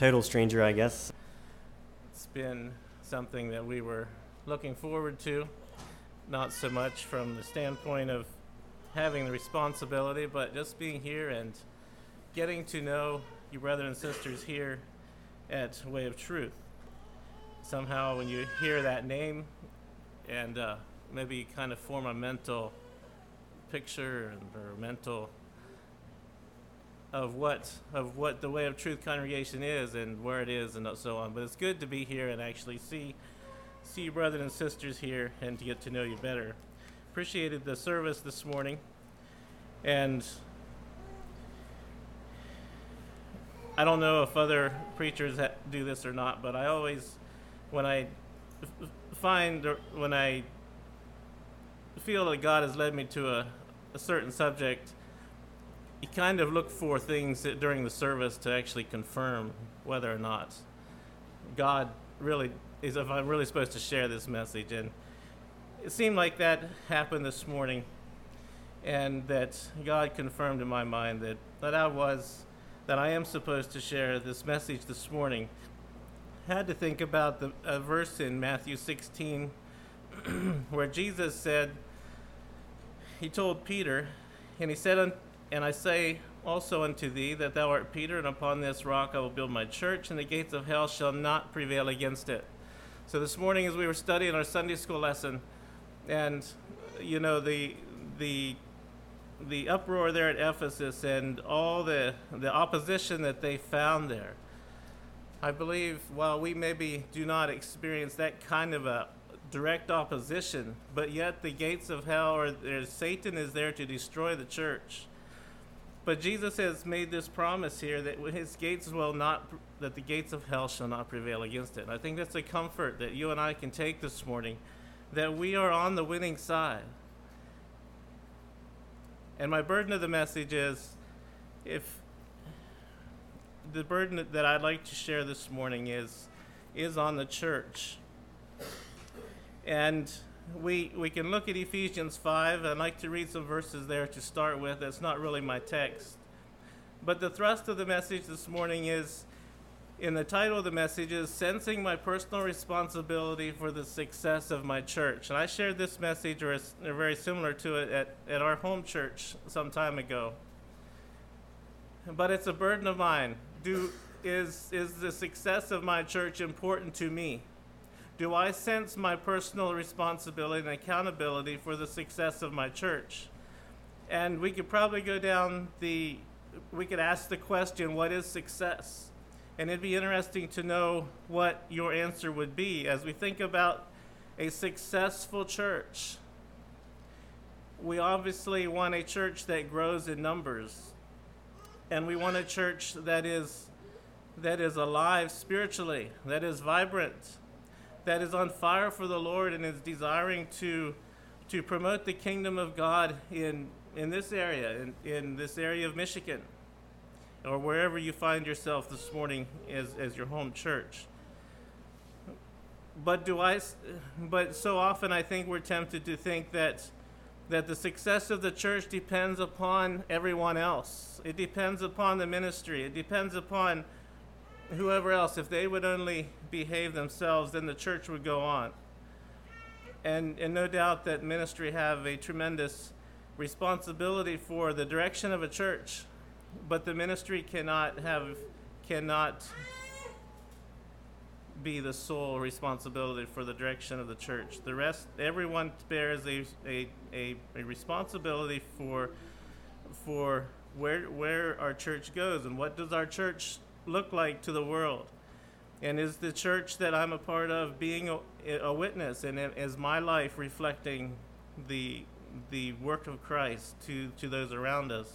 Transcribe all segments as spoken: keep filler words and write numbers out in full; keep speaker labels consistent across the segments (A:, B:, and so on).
A: Total stranger, I guess.
B: It's been something that we were looking forward to, not so much from the standpoint of having the responsibility, but just being here and getting to know you brothers and sisters here at Way of Truth. Somehow when you hear that name and uh, maybe you kind of form a mental picture or mental of what of what the Way of Truth congregation is and where it is and so on. But it's good to be here and actually see see you brothers and sisters here and to get to know you better. Appreciated the service this morning, and I don't know if other preachers ha- do this or not, but I always, when I f- find or when I feel that God has led me to a, a certain subject, you kind of look for things that during the service to actually confirm whether or not God really is, if I'm really supposed to share this message. And it seemed like that happened this morning, and that God confirmed in my mind that, that I was, that I am supposed to share this message this morning. I had to think about the a verse in Matthew sixteen where Jesus said, he told Peter, and he said, and I say also unto thee that thou art Peter, and upon this rock I will build my church, and the gates of hell shall not prevail against it. So this morning as we were studying our Sunday school lesson, and you know the the the uproar there at Ephesus and all the the opposition that they found there, I believe while we maybe do not experience that kind of a direct opposition, but yet the gates of hell, or there's Satan is there to destroy the church. But Jesus has made this promise here that his gates will not, that the gates of hell shall not prevail against it. And I think that's a comfort that you and I can take this morning, that we are on the winning side. And my burden of the message is, if the burden that I'd like to share this morning is, is on the church. And we we can look at Ephesians five. I'd like to read some verses there to start with. That's not really my text. But the thrust of the message this morning is, in the title of the message is, Sensing My Personal Responsibility for the Success of My Church. And I shared this message, or, it's, or very similar to it, at, at our home church some time ago. But it's a burden of mine. Do is is the success of my church important to me? Do I sense my personal responsibility and accountability for the success of my church? And we could probably go down the, we could ask the question, what is success? And it'd be interesting to know what your answer would be as we think about a successful church. We obviously want a church that grows in numbers. And we want a church that is that is alive spiritually, that is vibrant, that is on fire for the Lord, and is desiring to to promote the kingdom of God in in this area, in, in this area of Michigan, or wherever you find yourself this morning as, as your home church. But do I? But so often I think we're tempted to think that that the success of the church depends upon everyone else. It depends upon the ministry. It depends upon whoever else. If they would only behave themselves, then the church would go on. And and no doubt that ministry have a tremendous responsibility for the direction of a church, but the ministry cannot have cannot be the sole responsibility for the direction of the church. The rest, everyone bears a a, a, a responsibility for for where where our church goes and what does our church look like to the world. And is the church that I'm a part of being a, a witness, and is my life reflecting the the work of Christ to, to those around us?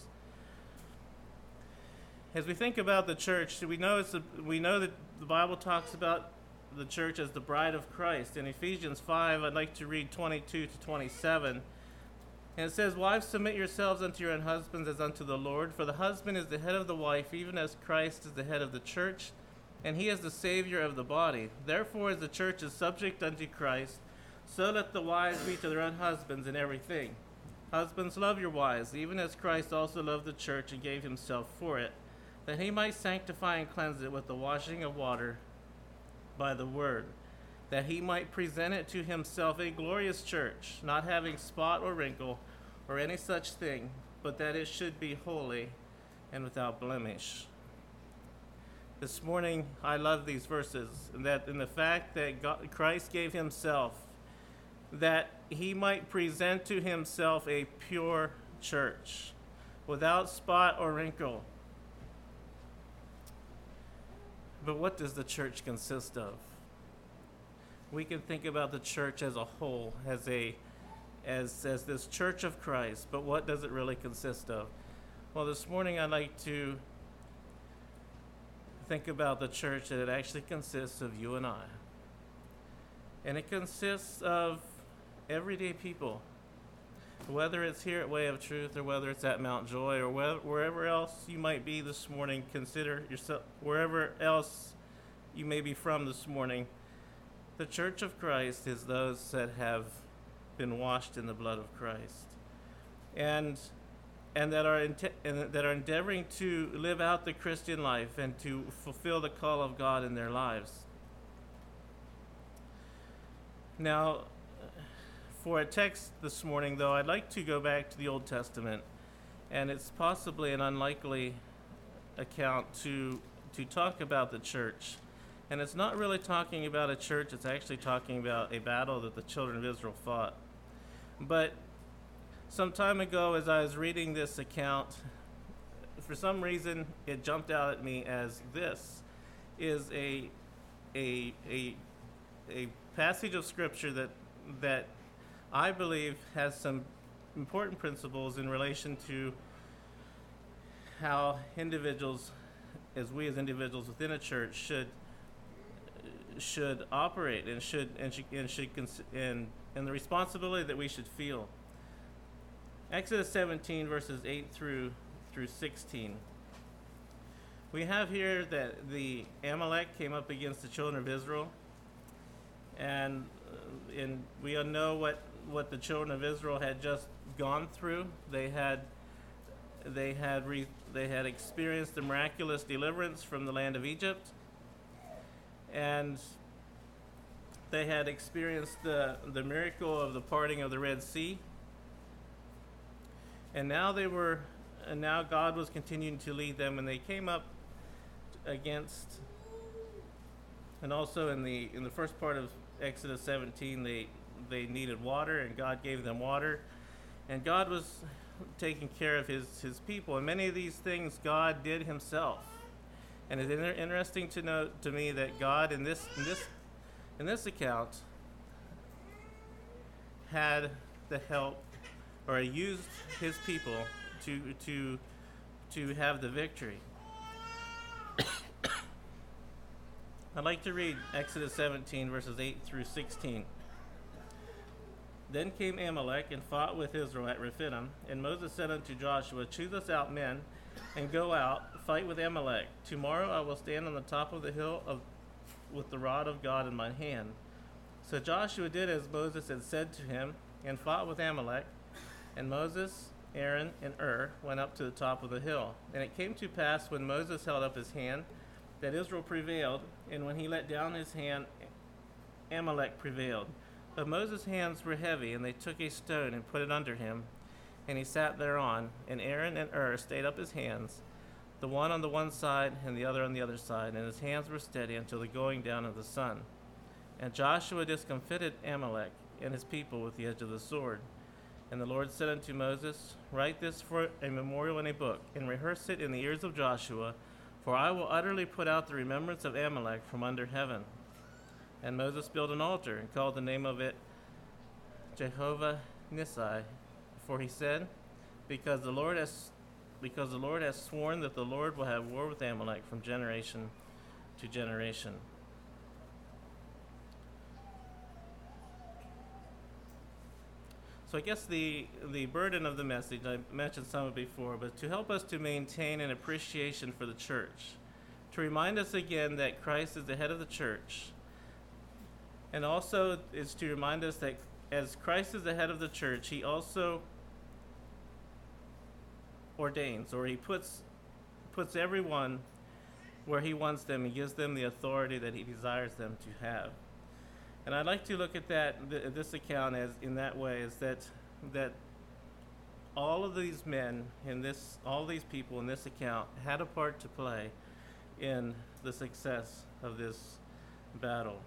B: As we think about the church, we know it's a, we know that the Bible talks about the church as the bride of Christ. In Ephesians five, I'd like to read twenty-two to twenty-seven. And it says, Wives, submit yourselves unto your own husbands as unto the Lord, for the husband is the head of the wife, even as Christ is the head of the church, and he is the Savior of the body. Therefore, as the church is subject unto Christ, so let the wives be to their own husbands in everything. Husbands, love your wives, even as Christ also loved the church and gave himself for it, that he might sanctify and cleanse it with the washing of water by the word, that he might present it to himself a glorious church, not having spot or wrinkle or any such thing, but that it should be holy and without blemish. This morning, I love these verses, and that in the fact that God, Christ gave himself, that he might present to himself a pure church, without spot or wrinkle. But what does the church consist of? We can think about the church as a whole, as a as as this church of Christ, but what does it really consist of? Well, this morning I'd like to think about the church that it actually consists of you and I. And it consists of everyday people. Whether it's here at Way of Truth or whether it's at Mount Joy or where, wherever else you might be this morning, consider yourself, wherever else you may be from this morning, the Church of Christ is those that have been washed in the blood of Christ, and and that are ente- and that are endeavoring to live out the Christian life and to fulfill the call of God in their lives. Now, for a text this morning, though, I'd like to go back to the Old Testament, and it's possibly an unlikely account to to talk about the church. And it's not really talking about a church, it's actually talking about a battle that the children of Israel fought. But some time ago, as I was reading this account, for some reason it jumped out at me as this is a a a a passage of scripture that that I believe has some important principles in relation to how individuals, as we as individuals within a church, should should operate and should and should and should cons- and and the responsibility that we should feel. Exodus seventeen verses eight through through sixteen. We have here that the Amalek came up against the children of Israel, and uh, and we all know what what the children of Israel had just gone through. They had they had re, they had experienced the miraculous deliverance from the land of Egypt. And they had experienced the, the miracle of the parting of the Red Sea. And now they were, and now God was continuing to lead them, and they came up against, and also in the in the first part of Exodus seventeen, they they needed water, and God gave them water, and God was taking care of his, his people. And many of these things God did himself. And it's inter- interesting to note to me that God in this in this in this account had the help, or used his people to to to have the victory. I'd like to read Exodus seventeen verses eight through sixteen. Then came Amalek and fought with Israel at Rephidim, and Moses said unto Joshua, Choose us out men, and go out, fight with Amalek. Tomorrow I will stand on the top of the hill of, with the rod of God in my hand. So Joshua did as Moses had said to him, and fought with Amalek. And Moses, Aaron, and Ur went up to the top of the hill. And it came to pass, when Moses held up his hand, that Israel prevailed, and when he let down his hand, Amalek prevailed. But Moses' hands were heavy, and they took a stone and put it under him, and he sat thereon. And Aaron and Ur stayed up his hands, the one on the one side and the other on the other side, and his hands were steady until the going down of the sun. And Joshua discomfited Amalek and his people with the edge of the sword. And the Lord said unto Moses, Write this for a memorial in a book, and rehearse it in the ears of Joshua, for I will utterly put out the remembrance of Amalek from under heaven. And Moses built an altar, and called the name of it Jehovah Nissi, for he said, Because the Lord has because the Lord has sworn that the Lord will have war with Amalek from generation to generation. So I guess the, the burden of the message, I mentioned some of it before, but to help us to maintain an appreciation for the church, to remind us again that Christ is the head of the church, and also is to remind us that as Christ is the head of the church, he also ordains, or he puts puts everyone where he wants them and gives them the authority that he desires them to have. And I'd like to look at that th- this account as in that way, is that that all of these men in this, all these people in this account had a part to play in the success of this battle.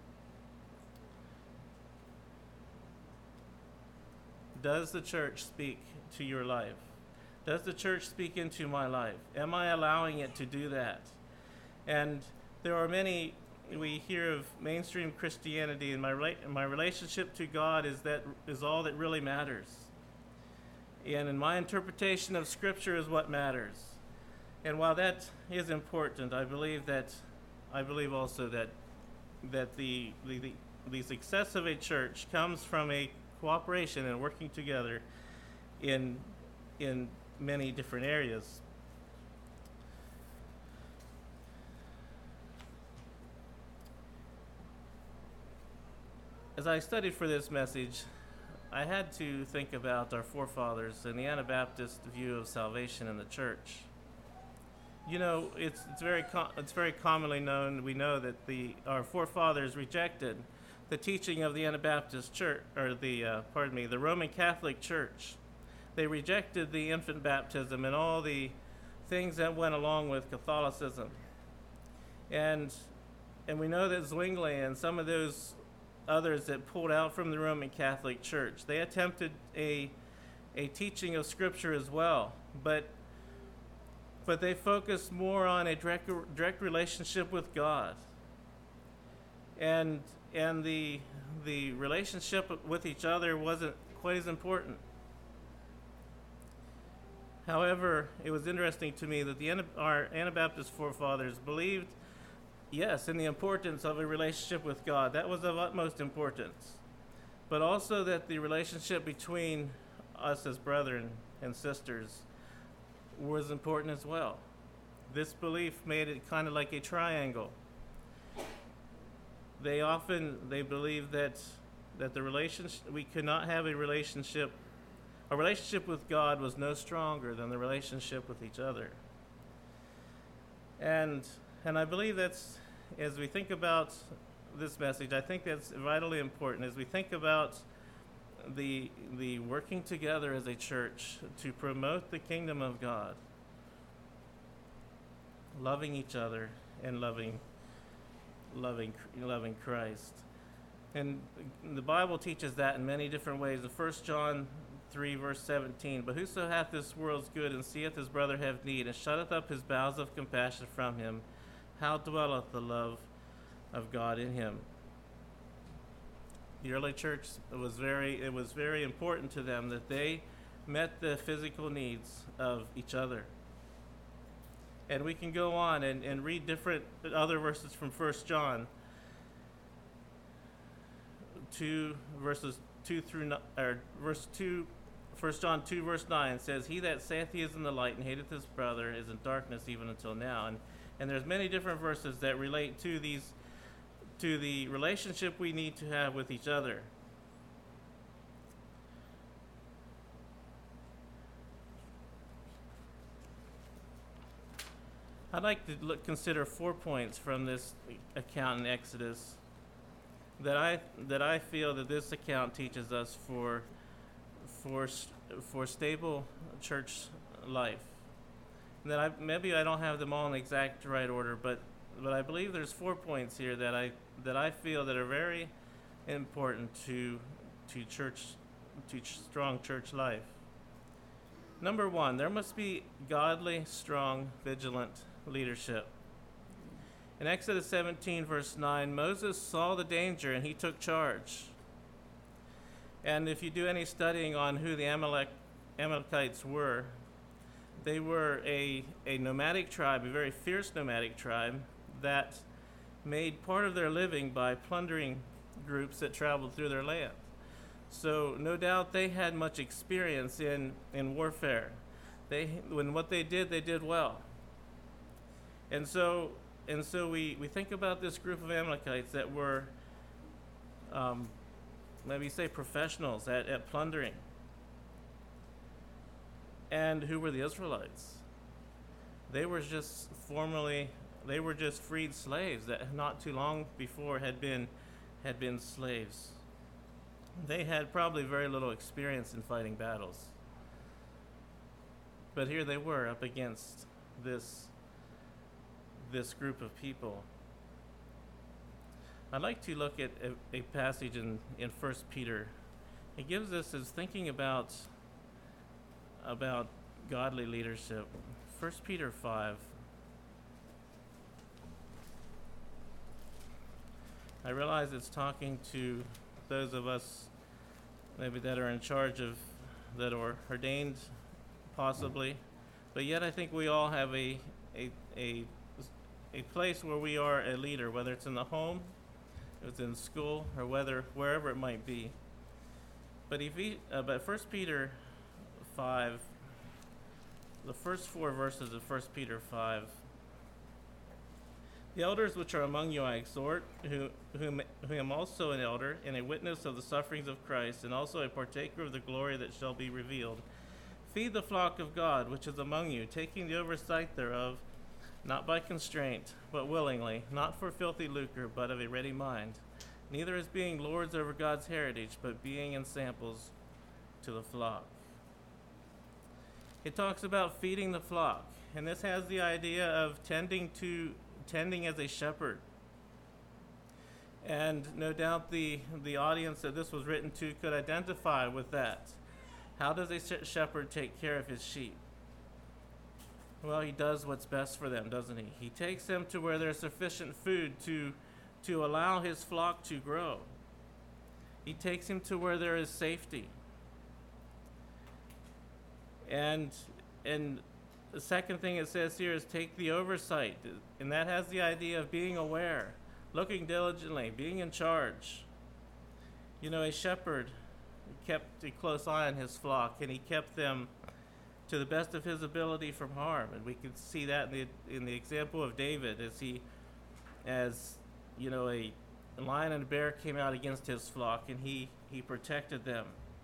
B: Does the church speak to your life? Does the church speak into my life? Am I allowing it to do that? And there are many, we hear of mainstream Christianity, and my rela- my relationship to God is that is all that really matters. And in my interpretation of Scripture is what matters. And while that is important, I believe that I believe also that that the the, the, the success of a church comes from a cooperation and working together in in many different areas. As I studied for this message, I had to think about our forefathers and the Anabaptist view of salvation in the church. You know, it's it's very com- it's very commonly known. We know that the our forefathers rejected the teaching of the Anabaptist church, or the uh, pardon me, the Roman Catholic Church. They rejected the infant baptism and all the things that went along with Catholicism. And and we know that Zwingli and some of those others that pulled out from the Roman Catholic Church, they attempted a a teaching of Scripture as well, but but they focused more on a direct direct relationship with God. And and the the relationship with each other wasn't quite as important. However, it was interesting to me that the our Anabaptist forefathers believed, yes, in the importance of a relationship with God. That was of utmost importance. But also that the relationship between us as brethren and sisters was important as well. This belief made it kind of like a triangle. They often, they believed that that the relationship, we could not have a relationship, a relationship with God was no stronger than the relationship with each other. And and I believe that's, as we think about this message, I think that's vitally important as we think about the the working together as a church to promote the kingdom of God, loving each other and loving loving loving Christ. And the Bible teaches that in many different ways. In First John three, verse seventeen, but whoso hath this world's good and seeth his brother have need, and shutteth up his bowels of compassion from him, how dwelleth the love of God in him? The early church was very it was very important to them that they met the physical needs of each other. And we can go on and, and read different other verses from First John two, verses two through or verse two, First John two, verse nine says, "He that saith he is in the light and hateth his brother is in darkness even until now." And and there's many different verses that relate to these to the relationship we need to have with each other. I'd like to look, consider four points from this account in Exodus that I that I feel that this account teaches us for for for stable church life. And that I maybe I don't have them all in the exact right order, but but I believe there's four points here that I that I feel that are very important to to church to ch- strong church life. Number one, there must be godly, strong, vigilant leadership. In Exodus seventeen, verse nine, Moses saw the danger and he took charge. And if you do any studying on who the Amalek, Amalekites were, they were a, a nomadic tribe, a very fierce nomadic tribe that made part of their living by plundering groups that traveled through their land. So no doubt they had much experience in, in warfare. They when what they did, they did well. And so and so we, we think about this group of Amalekites that were um, maybe say professionals at, at plundering. And who were the Israelites? They were just formerly, they were just freed slaves that not too long before had been, had been slaves. They had probably very little experience in fighting battles. But here they were up against this, this group of people. I'd like to look at a, a passage in, in First Peter. It gives us as thinking about, about godly leadership. First Peter five. I realize it's talking to those of us maybe that are in charge of, that are ordained possibly, but yet I think we all have a, a, a, a place where we are a leader, whether it's in the home, if it's in school, or whether wherever it might be. But if he, uh, but First Peter five, the first four verses of First Peter five. The elders which are among you I exhort, who, whom, who am also an elder, and a witness of the sufferings of Christ, and also a partaker of the glory that shall be revealed. Feed the flock of God which is among you, taking the oversight thereof, not by constraint, but willingly, not for filthy lucre, but of a ready mind, neither as being lords over God's heritage, but being in samples to the flock. It talks about feeding the flock, and this has the idea of tending to tending as a shepherd. And no doubt the the audience that this was written to could identify with that. How does a shepherd take care of his sheep? Well, he does what's best for them, doesn't he? He takes them to where there's sufficient food to to allow his flock to grow. He takes him to where there is safety. And and the second thing it says here is take the oversight, and that has the idea of being aware, looking diligently, being in charge. You know, a shepherd kept a close eye on his flock, and he kept them to the best of his ability from harm. And we can see that in the in the example of David, as he, as you know, a, a lion and a bear came out against his flock, and he he protected them.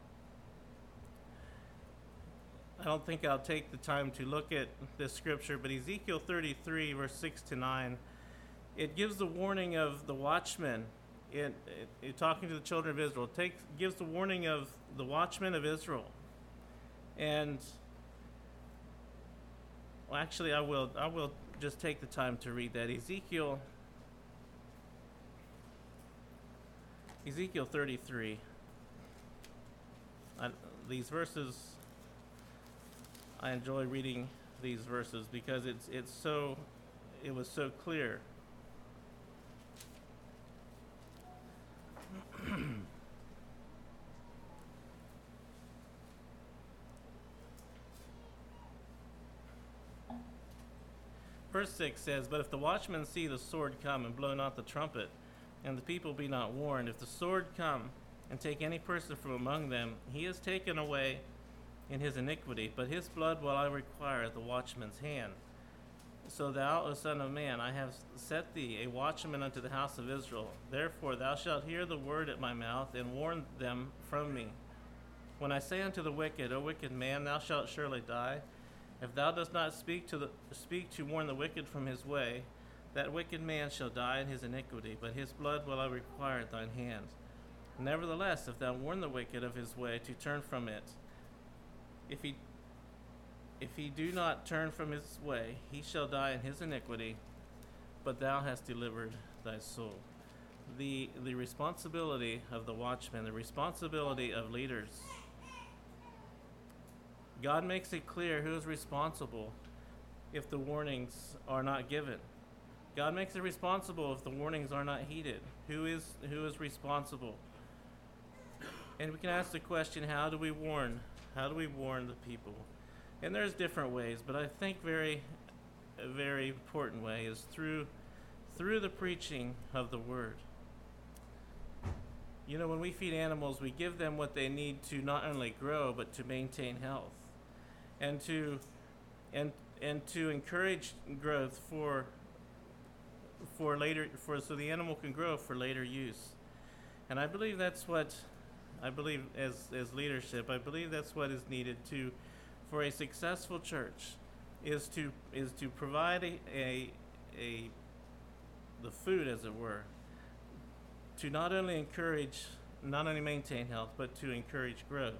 B: I don't think I'll take the time to look at this scripture, but Ezekiel thirty-three, verse six to nine, it gives the warning of the watchman. It, it, it talking to the children of Israel, it takes gives the warning of the watchmen of Israel. And well, actually, I will I will just take the time to read that. Ezekiel Ezekiel thirty-three. I, these verses. I enjoy reading these verses because it's it's so it was so clear. Verse six says, "But if the watchmen see the sword come and blow not the trumpet, and the people be not warned, if the sword come and take any person from among them, he is taken away in his iniquity, but his blood will I require at the watchman's hand. So thou, O son of man, I have set thee a watchman unto the house of Israel. Therefore thou shalt hear the word at my mouth, and warn them from me. When I say unto the wicked, O wicked man, thou shalt surely die, if thou dost not speak to the speak to warn the wicked from his way, that wicked man shall die in his iniquity, but his blood will I require at thine hand. Nevertheless, if thou warn the wicked of his way to turn from it, If he if he do not turn from his way, he shall die in his iniquity, but thou hast delivered thy soul." The the responsibility of the watchman, the responsibility of leaders. God makes it clear who is responsible if the warnings are not given. God makes it responsible if the warnings are not heeded. Who is who is responsible? And we can ask the question, how do we warn? How do we warn the people? And there's different ways, but I think very, a very important way is through, through the preaching of the word. You know, when we feed animals, we give them what they need to not only grow, but to maintain health, and to, and and to encourage growth for, for later, for so the animal can grow for later use. And I believe that's what. I believe as, as leadership, I believe that's what is needed to, for a successful church, is to is to provide a, a a the food, as it were, to not only encourage, not only maintain health, but to encourage growth.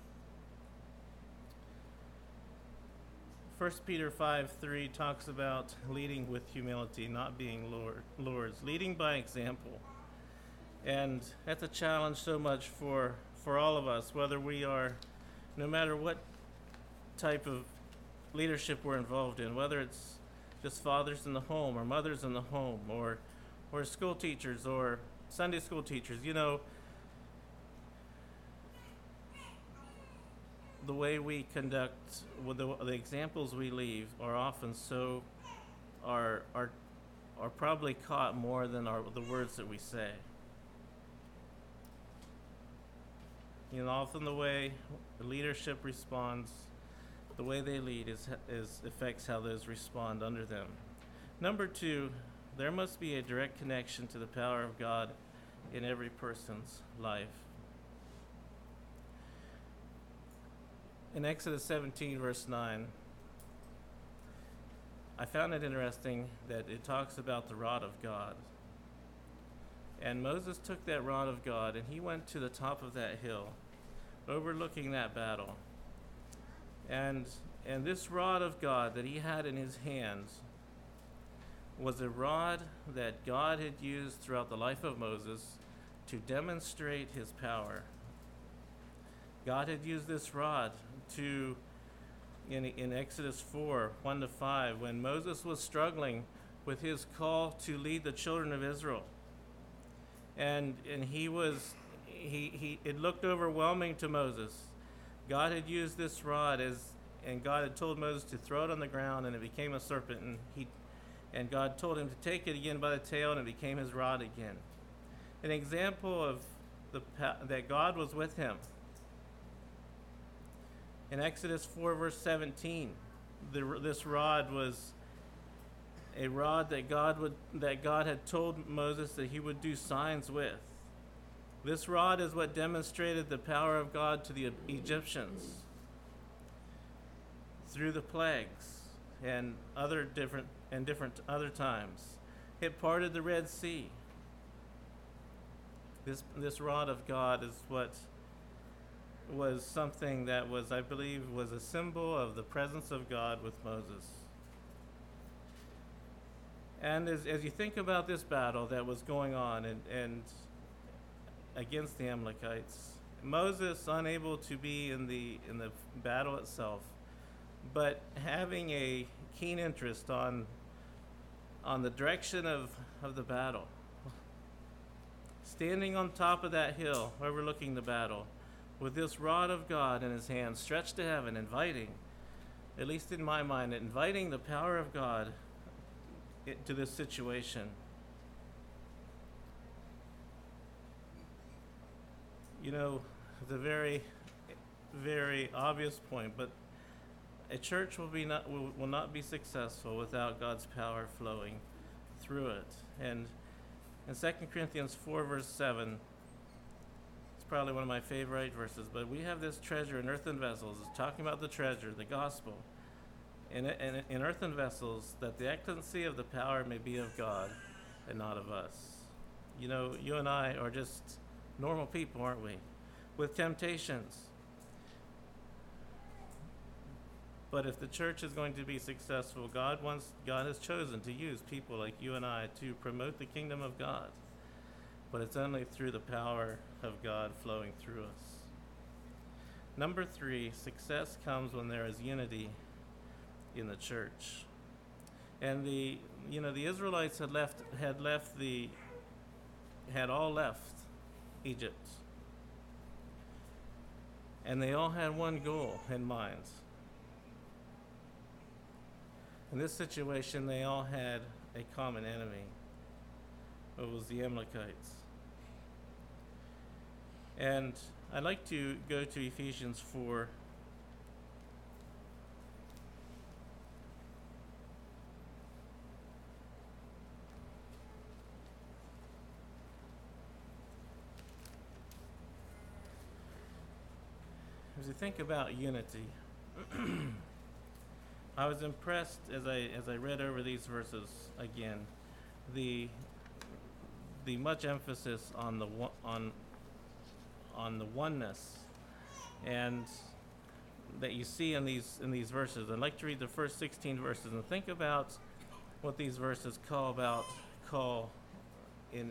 B: First Peter five three talks about leading with humility, not being lord, lords, leading by example. And that's a challenge so much for, for all of us, whether we are, no matter what type of leadership we're involved in, whether it's just fathers in the home or mothers in the home or or school teachers or Sunday school teachers. You know, the way we conduct, with the, the examples we leave are often so, are are are probably caught more than our, the words that we say. You know, often the way leadership responds, the way they lead is is affects how those respond under them. Number two, there must be a direct connection to the power of God in every person's life. In Exodus seventeen, verse nine, I found it interesting that it talks about the rod of God. And Moses took that rod of God and he went to the top of that hill, overlooking that battle. And and this rod of God that he had in his hands was a rod that God had used throughout the life of Moses to demonstrate his power. God had used this rod to, in, in Exodus four, one to five, when Moses was struggling with his call to lead the children of Israel. And and he was, he, he it looked overwhelming to Moses. God had used this rod as, and God had told Moses to throw it on the ground, and it became a serpent, and he, and God told him to take it again by the tail, and it became his rod again. An example of the that God was with him. In Exodus four, verse seventeen, the, this rod was a rod that God would that God had told Moses that he would do signs with. This rod is what demonstrated the power of God to the Egyptians through the plagues and other different and different other times. It parted the Red Sea. This this rod of God is what was something that was, I believe, was a symbol of the presence of God with Moses. And as, as you think about this battle that was going on and, and against the Amalekites, Moses unable to be in the in the battle itself, but having a keen interest on on the direction of, of the battle. Standing on top of that hill overlooking the battle, with this rod of God in his hand stretched to heaven, inviting, at least in my mind, inviting the power of God to this situation. You know, it's a very, very obvious point, but a church will be not will, will not be successful without God's power flowing through it. And in Second Corinthians four, verse seven, it's probably one of my favorite verses, but we have this treasure in earthen vessels. It's talking about the treasure, the gospel, in, in, in earthen vessels, that the excellency of the power may be of God and not of us. You know, you and I are just normal people, aren't we? With temptations. But if the church is going to be successful, God wants God has chosen to use people like you and I to promote the kingdom of God. But it's only through the power of God flowing through us. Number three, success comes when there is unity in the church. And the you know the Israelites had left had left the had all left Egypt. And they all had one goal in mind. In this situation, they all had a common enemy. It was the Amalekites. And I'd like to go to Ephesians four. As you think about unity, I was impressed as I as I read over these verses again, the the much emphasis on the one, on on the oneness, and that you see in these in these verses. I'd like to read the first sixteen verses and think about what these verses call about call in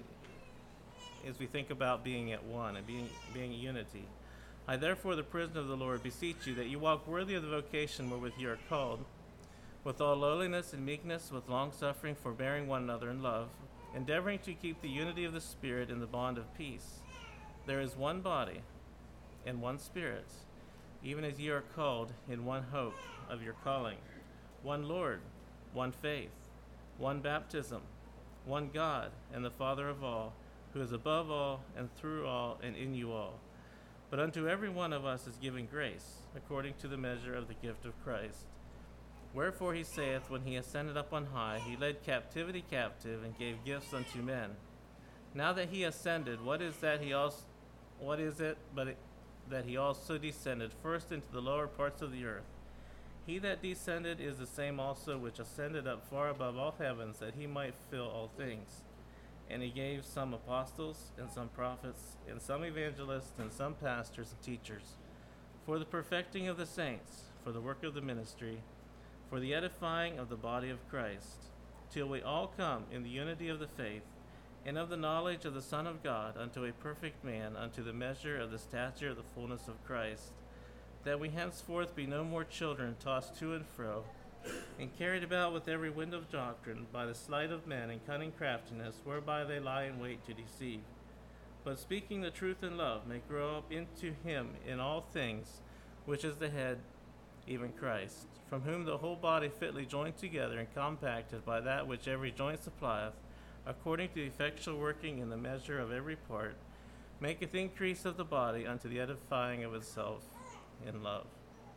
B: as we think about being at one and being being unity. I therefore, the prisoner of the Lord, beseech you that you walk worthy of the vocation wherewith you are called, with all lowliness and meekness, with long suffering, forbearing one another in love, endeavoring to keep the unity of the Spirit in the bond of peace. There is one body and one Spirit, even as ye are called in one hope of your calling, one Lord, one faith, one baptism, one God and the Father of all, who is above all and through all and in you all. But unto every one of us is given grace, according to the measure of the gift of Christ. Wherefore he saith, when he ascended up on high, he led captivity captive, and gave gifts unto men. Now that he ascended, what is that he also, what is it but it, that he also descended first into the lower parts of the earth? He that descended is the same also which ascended up far above all heavens, that he might fill all things. And he gave some apostles, and some prophets, and some evangelists, and some pastors and teachers, for the perfecting of the saints, for the work of the ministry, for the edifying of the body of Christ, till we all come in the unity of the faith, and of the knowledge of the Son of God, unto a perfect man, unto the measure of the stature of the fullness of Christ, that we henceforth be no more children tossed to and fro, and carried about with every wind of doctrine, by the sleight of men and cunning craftiness, whereby they lie in wait to deceive. But speaking the truth in love, may grow up into him in all things, which is the head, even Christ, from whom the whole body fitly joined together and compacted by that which every joint supplieth, according to the effectual working in the measure of every part, maketh increase of the body unto the edifying of itself in love.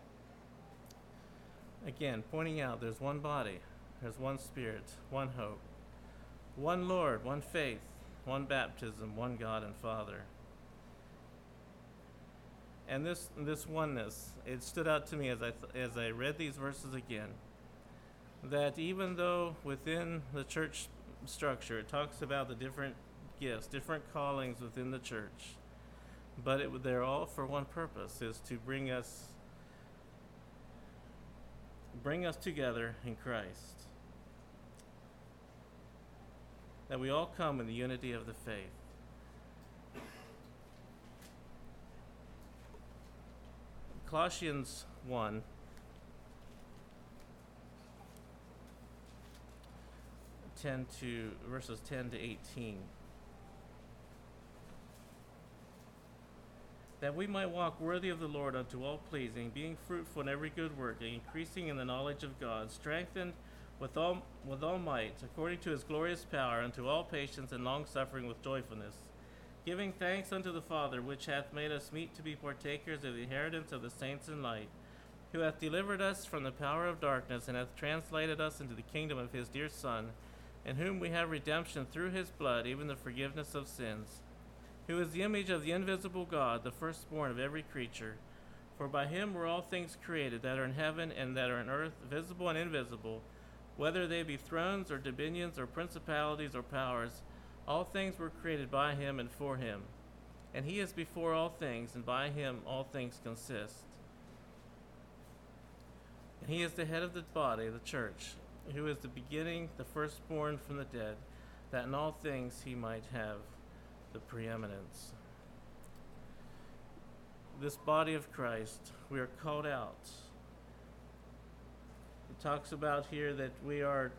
B: Again, pointing out there's one body, there's one Spirit, one hope, one Lord, one faith, one baptism, one God and Father. And this this oneness, it stood out to me as I th- as I read these verses again, that even though within the church structure it talks about the different gifts, different callings within the church, but it, they're all for one purpose, is to bring us bring us together in Christ. That we all come in the unity of the faith. Colossians one, ten to verses ten to eighteen. That we might walk worthy of the Lord unto all pleasing, being fruitful in every good work, and increasing in the knowledge of God, strengthened with all with all might, according to his glorious power, unto all patience and long suffering with joyfulness, giving thanks unto the Father, which hath made us meet to be partakers of the inheritance of the saints in light, who hath delivered us from the power of darkness, and hath translated us into the kingdom of his dear Son, in whom we have redemption through his blood, even the forgiveness of sins, who is the image of the invisible God, the firstborn of every creature. For by him were all things created, that are in heaven and that are in earth, visible and invisible, whether they be thrones or dominions or principalities or powers. All things were created by him and for him. And he is before all things, and by him all things consist. And he is the head of the body, the church, who is the beginning, the firstborn from the dead, that in all things he might have the preeminence. This body of Christ, we are called out. It talks about here that we are,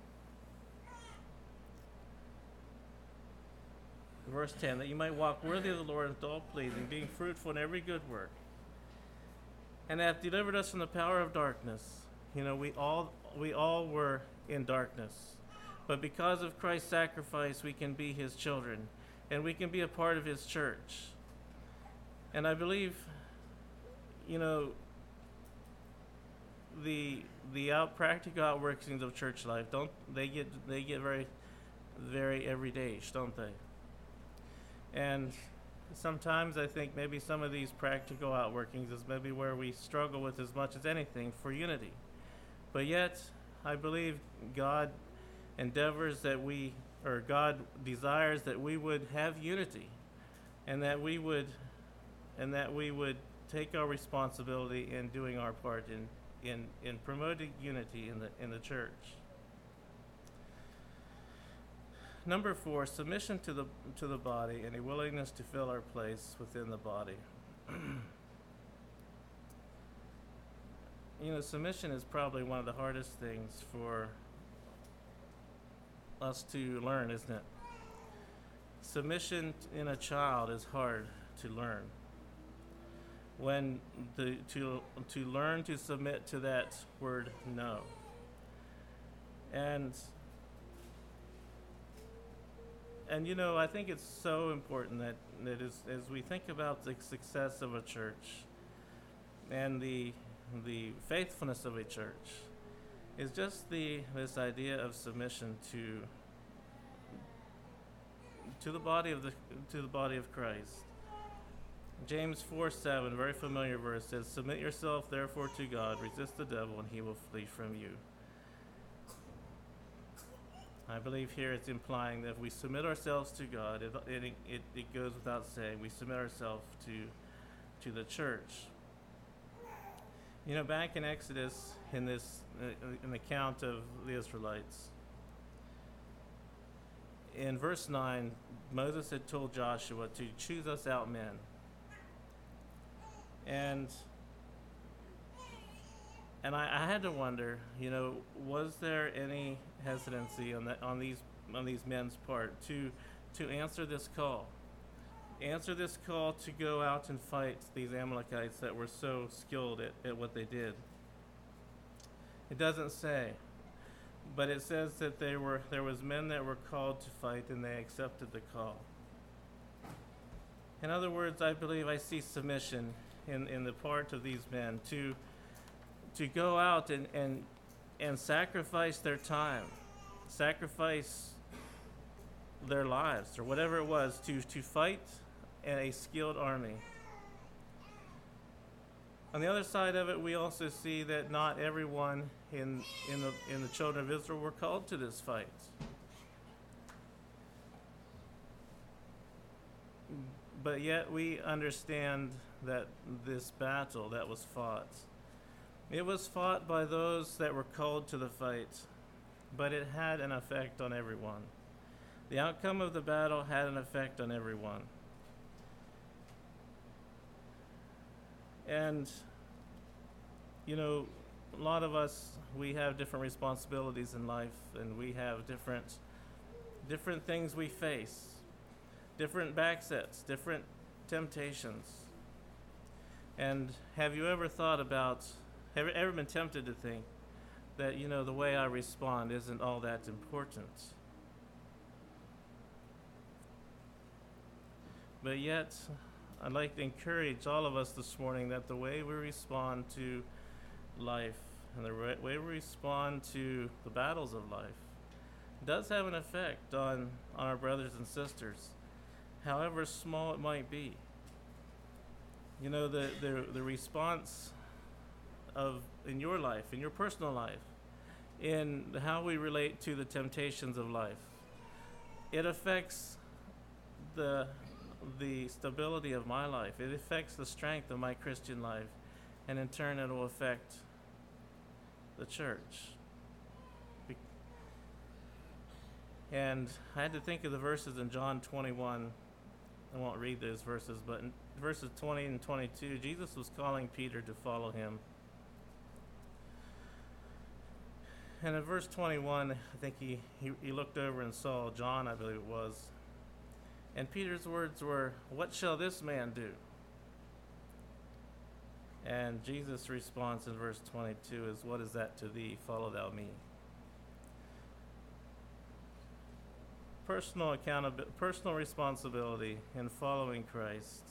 B: verse ten, that you might walk worthy of the Lord and all pleasing, being fruitful in every good work, and hath delivered us from the power of darkness. You know, we all we all were in darkness, but because of Christ's sacrifice, we can be his children, and we can be a part of his church. And I believe, you know, the the out practical outworkings of church life, don't they get they get very very everyday-ish, don't they? And sometimes I think maybe some of these practical outworkings is maybe where we struggle with as much as anything for unity. But yet, I believe God endeavors that we, or God desires that we would have unity, and that we would, and that we would take our responsibility in doing our part in, in, in promoting unity in the in the church. Number four, submission to the to the body and a willingness to fill our place within the body. You know, submission is probably one of the hardest things for us to learn, isn't it? Submission in a child is hard to learn. When the to to learn to submit to that word no. And and you know, I think it's so important that that as as we think about the success of a church and the the faithfulness of a church, is just the this idea of submission to to the body of the to the body of Christ. James four seven, very familiar verse, says, "Submit yourself therefore to God, resist the devil, and he will flee from you." I believe here it's implying that if we submit ourselves to God, it it it, it goes without saying, we submit ourselves to to the church. You know, back in Exodus, in this uh, in the account of the Israelites, in verse nine, Moses had told Joshua to choose us out men. And and I, I had to wonder, you know, was there any hesitancy on that on these on these men's part to to answer this call? Answer this call to go out and fight these Amalekites that were so skilled at, at what they did. It doesn't say, but it says that they were there was men that were called to fight, and they accepted the call. In other words, I believe I see submission in, in the part of these men to to go out and, and and sacrifice their time, sacrifice their lives, or whatever it was, to, to fight a skilled army. On the other side of it, we also see that not everyone in in the in the children of Israel were called to this fight. But yet we understand that this battle that was fought, it was fought by those that were called to the fight, but it had an effect on everyone. The outcome of the battle had an effect on everyone. And, you know, a lot of us, we have different responsibilities in life, and we have different different things we face, different backsets, different temptations. And have you ever thought about, have you ever been tempted to think that, you know, the way I respond isn't all that important? But yet, I'd like to encourage all of us this morning that the way we respond to life and the way we respond to the battles of life does have an effect on, on our brothers and sisters, however small it might be. You know, the, the, the response of in your life, in your personal life, in how we relate to the temptations of life, it affects the the stability of my life. It affects the strength of my Christian life, and in turn it will affect the church. Be- and I had to think of the verses in John twenty-one. I won't read those verses, but in verses twenty and twenty-two, Jesus was calling Peter to follow him. And in verse twenty-one, I think he, he, he looked over and saw John, I believe it was. And Peter's words were, "What shall this man do?" And Jesus' response in verse twenty-two is, "What is that to thee? Follow thou me." Personal accountability, personal responsibility in following Christ.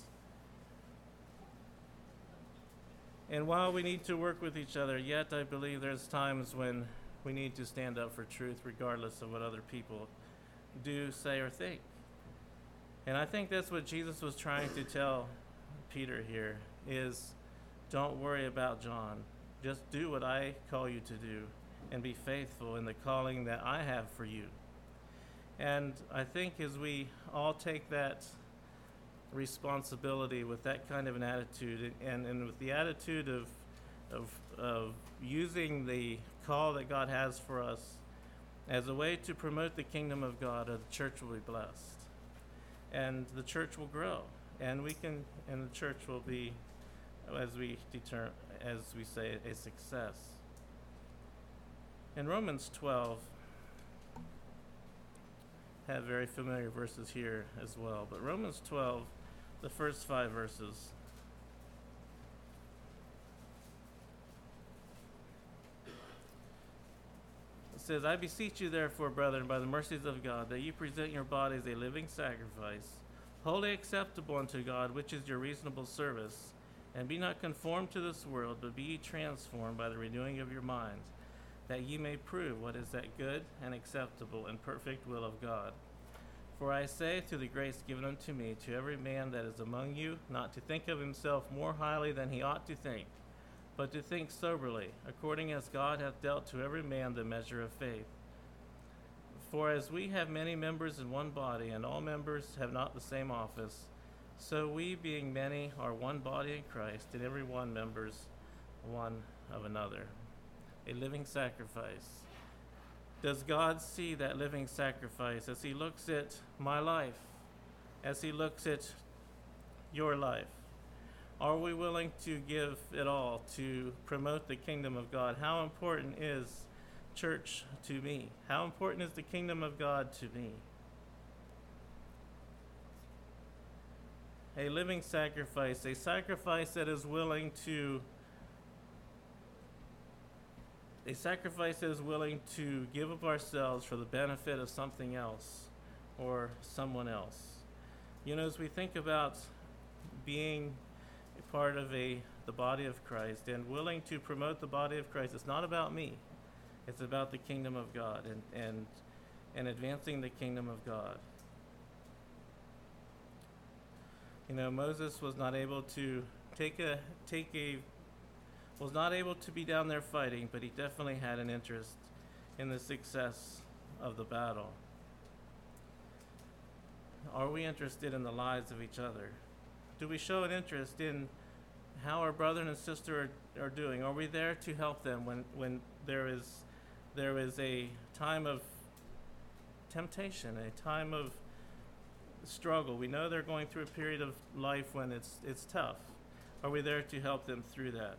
B: And while we need to work with each other, yet I believe there's times when we need to stand up for truth regardless of what other people do, say, or think. And I think that's what Jesus was trying to tell Peter here, is don't worry about John. Just do what I call you to do and be faithful in the calling that I have for you. And I think as we all take that responsibility with that kind of an attitude, and, and with the attitude of, of, of using the call that God has for us as a way to promote the kingdom of God, the church will be blessed. And the church will grow. And we can, and the church will be, as we deter, as we say, a success. In Romans twelve, have very familiar verses here as well. But Romans twelve, the first five verses. It says, I beseech you therefore, brethren, by the mercies of God, that you present your bodies a living sacrifice, wholly acceptable unto God, which is your reasonable service. And be not conformed to this world, but be ye transformed by the renewing of your minds, that ye may prove what is that good and acceptable and perfect will of God. For I say, through the grace given unto me, to every man that is among you, not to think of himself more highly than he ought to think, but to think soberly, according as God hath dealt to every man the measure of faith. For as we have many members in one body, and all members have not the same office, so we, being many, are one body in Christ, and every one members one of another. A living sacrifice. Does God see that living sacrifice as he looks at my life, as he looks at your life? Are we willing to give it all to promote the kingdom of God? How important is church to me? How important is the kingdom of God to me? A living sacrifice, a sacrifice that is willing to A sacrifice that is willing to give of ourselves for the benefit of something else or someone else. You know, as we think about being a part of a the body of Christ and willing to promote the body of Christ, it's not about me. It's about the kingdom of God and, and, and advancing the kingdom of God. You know, Moses was not able to take a take a was not able to be down there fighting, but he definitely had an interest in the success of the battle. Are we interested in the lives of each other? Do we show an interest in how our brother and sister are, are doing? Are we there to help them when, when there is there is a time of temptation, a time of struggle? We know they're going through a period of life when it's it's tough. Are we there to help them through that?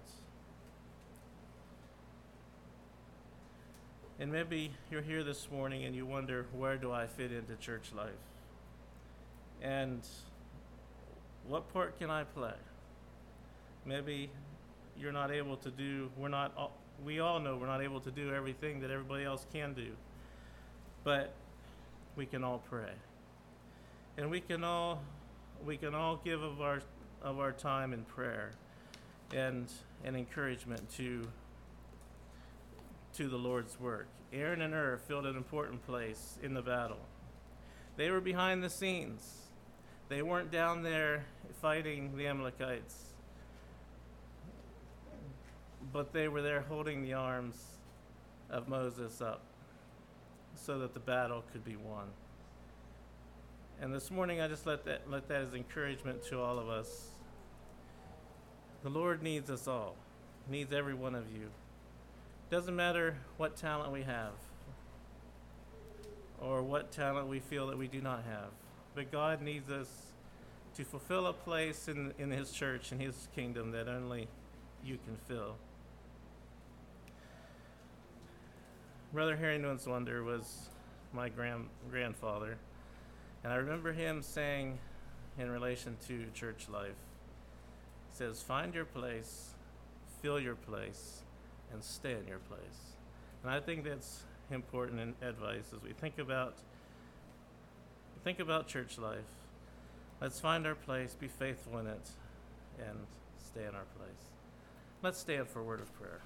B: And maybe you're here this morning and you wonder, where do I fit into church life? And what part can I play? Maybe you're not able to do, we're not, all, we all know we're not able to do everything that everybody else can do. But we can all pray. And we can all, we can all give of our, of our time in prayer and, and encouragement to to the Lord's work. Aaron and Hur filled an important place in the battle. They were behind the scenes. They weren't down there fighting the Amalekites, but they were there holding the arms of Moses up so that the battle could be won. And this morning I just let that let that as encouragement to all of us. The Lord needs us all, needs every one of you. Doesn't matter what talent we have or what talent we feel that we do not have, but God needs us to fulfill a place in, in his church, in his kingdom, that only you can fill. Brother Harry Nuenswander was my grand grandfather, and I remember him saying in relation to church life, he says, find your place, fill your place, and stay in your place. And I think that's important in advice as we think about think about church life. Let's find our place, be faithful in it, and stay in our place. Let's stand for a word of prayer.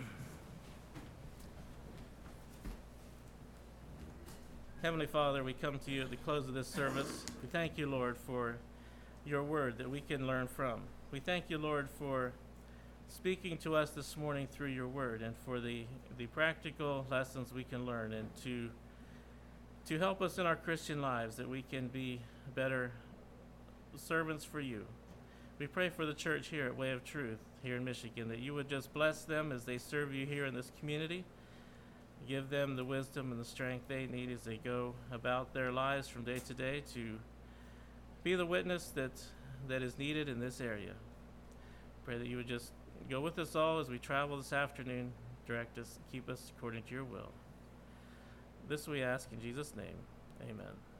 B: Heavenly Father, we come to you at the close of this service. We thank you, Lord, for your word that we can learn from. We thank you, Lord, for speaking to us this morning through your word, and for the, the practical lessons we can learn, and to to help us in our Christian lives, that we can be better servants for you. We pray for the church here at Way of Truth here in Michigan, that you would just bless them as they serve you here in this community. Give them the wisdom and the strength they need as they go about their lives from day to day to be the witness that that is needed in this area. Pray that you would just go with us all as we travel this afternoon. Direct us, keep us according to your will. This we ask in Jesus' name. Amen.